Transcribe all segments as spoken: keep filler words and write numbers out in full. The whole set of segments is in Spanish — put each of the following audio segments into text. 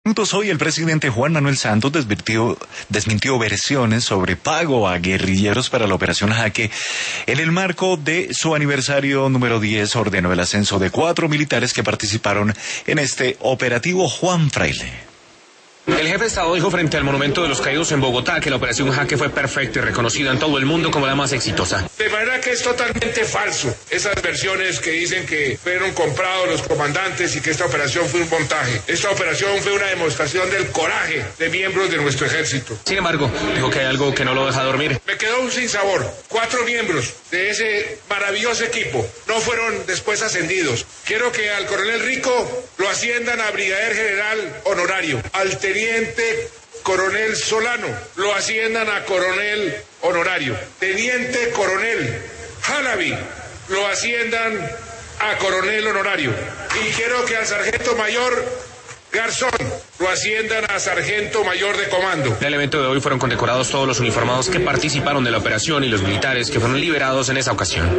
Hoy el presidente Juan Manuel Santos desmintió, desmintió versiones sobre pago a guerrilleros para la operación Jaque. En el marco de su aniversario número diez ordenó el ascenso de cuatro militares que participaron en este operativo. Juan Fraile. El jefe de Estado dijo frente al Monumento de los Caídos en Bogotá que la operación Jaque fue perfecta y reconocida en todo el mundo como la más exitosa. De manera que es totalmente falso esas versiones que dicen que fueron comprados los comandantes y que esta operación fue un montaje. Esta operación fue una demostración del coraje de miembros de nuestro ejército. Sin embargo, dijo que hay algo que no lo deja dormir. Me quedó un sinsabor. Cuatro miembros de ese maravilloso equipo no fueron después ascendidos. Quiero que al coronel Rico lo asciendan a brigadier general honorario. Al teniente coronel Solano lo asciendan a coronel honorario. Teniente coronel Halabi lo asciendan a coronel honorario. Y quiero que al sargento mayor Garzón lo asciendan a sargento mayor de comando. En el evento de hoy fueron condecorados todos los uniformados que participaron de la operación y los militares que fueron liberados en esa ocasión.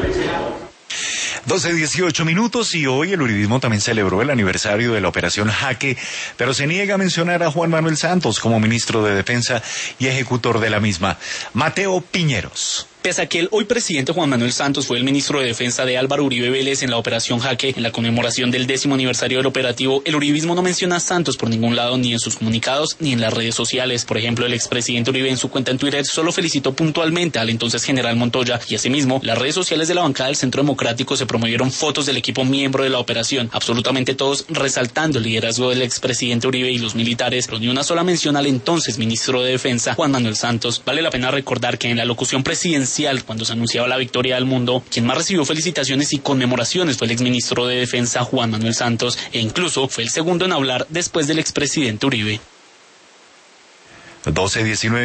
doce dieciocho minutos y hoy el uribismo también celebró el aniversario de la operación Jaque, pero se niega a mencionar a Juan Manuel Santos como ministro de Defensa y ejecutor de la misma. Mateo Piñeros. Pese a que el hoy presidente Juan Manuel Santos fue el ministro de Defensa de Álvaro Uribe Vélez en la operación Jaque, en la conmemoración del décimo aniversario del operativo, el uribismo no menciona a Santos por ningún lado, ni en sus comunicados, ni en las redes sociales. Por ejemplo, el expresidente Uribe en su cuenta en Twitter solo felicitó puntualmente al entonces general Montoya, y asimismo, las redes sociales de la bancada del Centro Democrático se promovieron fotos del equipo miembro de la operación, absolutamente todos resaltando el liderazgo del expresidente Uribe y los militares, pero ni una sola mención al entonces ministro de Defensa, Juan Manuel Santos. Vale la pena recordar que en la locución presidencial, cuando se anunciaba la victoria del mundo, quien más recibió felicitaciones y conmemoraciones fue el exministro de Defensa Juan Manuel Santos, e incluso fue el segundo en hablar después del expresidente Uribe. doce diecinueve